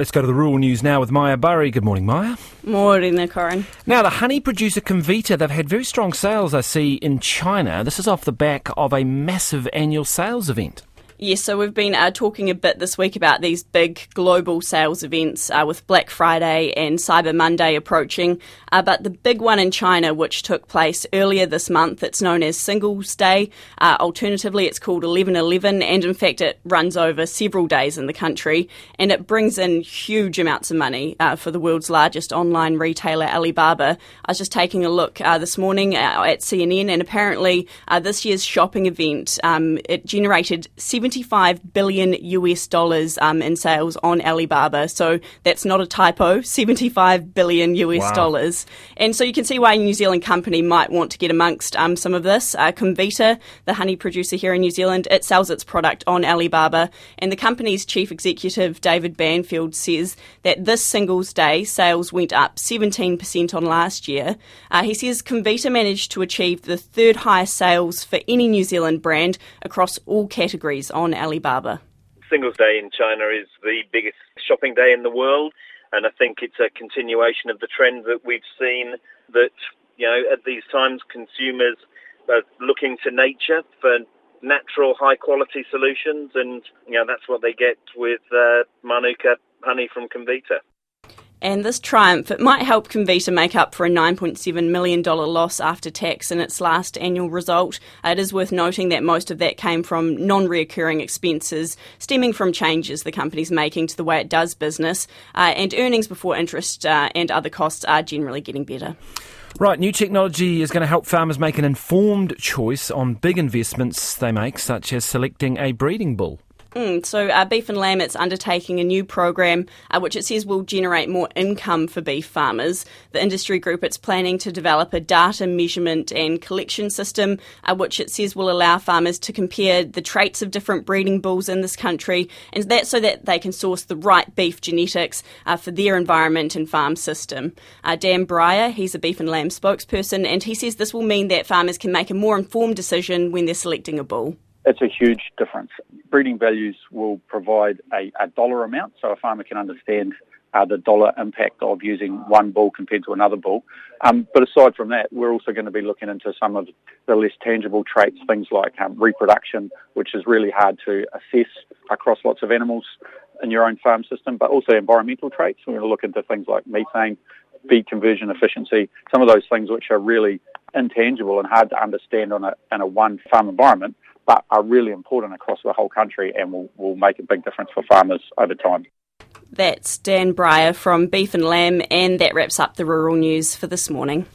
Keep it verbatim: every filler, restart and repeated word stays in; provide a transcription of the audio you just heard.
Let's go to the rural news now with Maya Burry. Good morning, Maya. Morning, Corin. Now, the honey producer Comvita, they've had very strong sales, I see, in China. This is off the back of a massive annual sales event. Yes, so we've been uh, talking a bit this week about these big global sales events uh, with Black Friday and Cyber Monday approaching. Uh, but the big one in China, which took place earlier this month, it's known as Singles Day. Uh, alternatively, it's called eleven eleven, and in fact, it runs over several days in the country, and it brings in huge amounts of money uh, for the world's largest online retailer, Alibaba. I was just taking a look uh, this morning uh, at C N N, and apparently uh, this year's shopping event, um, it generated seventy-five billion US dollars um, in sales on Alibaba. So that's not a typo, seventy-five billion US Wow. dollars. And so you can see why a New Zealand company might want to get amongst um, some of this. Uh, Comvita, the honey producer here in New Zealand, it sells its product on Alibaba. And the company's chief executive, David Banfield, says that this Singles Day sales went up seventeen percent on last year. Uh, he says Comvita managed to achieve the third highest sales for any New Zealand brand across all categories on Alibaba. Singles Day in China is the biggest shopping day in the world, and I think it's a continuation of the trend that we've seen that, you know, at these times consumers are looking to nature for natural, high-quality solutions, and, you know, that's what they get with uh, Manuka honey from Comvita. And this triumph, it might help Comvita make up for a nine point seven million dollars loss after tax in its last annual result. It is worth noting that most of that came from non-reoccurring expenses stemming from changes the company's making to the way it does business, uh, and earnings before interest uh, and other costs are generally getting better. Right, new technology is going to help farmers make an informed choice on big investments they make, such as selecting a breeding bull. Mm, so uh, Beef and Lamb, it's undertaking a new program uh, which it says will generate more income for beef farmers. The industry group, it's planning to develop a data measurement and collection system uh, which it says will allow farmers to compare the traits of different breeding bulls in this country, and that so that they can source the right beef genetics uh, for their environment and farm system. Uh, Dan Breyer, he's a Beef and Lamb spokesperson, and he says this will mean that farmers can make a more informed decision when they're selecting a bull. It's a huge difference. Breeding values will provide a, a dollar amount, so a farmer can understand uh, the dollar impact of using one bull compared to another bull. Um, but aside from that, we're also going to be looking into some of the less tangible traits, things like um, reproduction, which is really hard to assess across lots of animals in your own farm system, but also environmental traits. We're going to look into things like methane, feed conversion efficiency, some of those things which are really intangible and hard to understand on a, in a one farm environment, but are really important across the whole country and will, will make a big difference for farmers over time. That's Dan Breyer from Beef and Lamb, and that wraps up the rural news for this morning.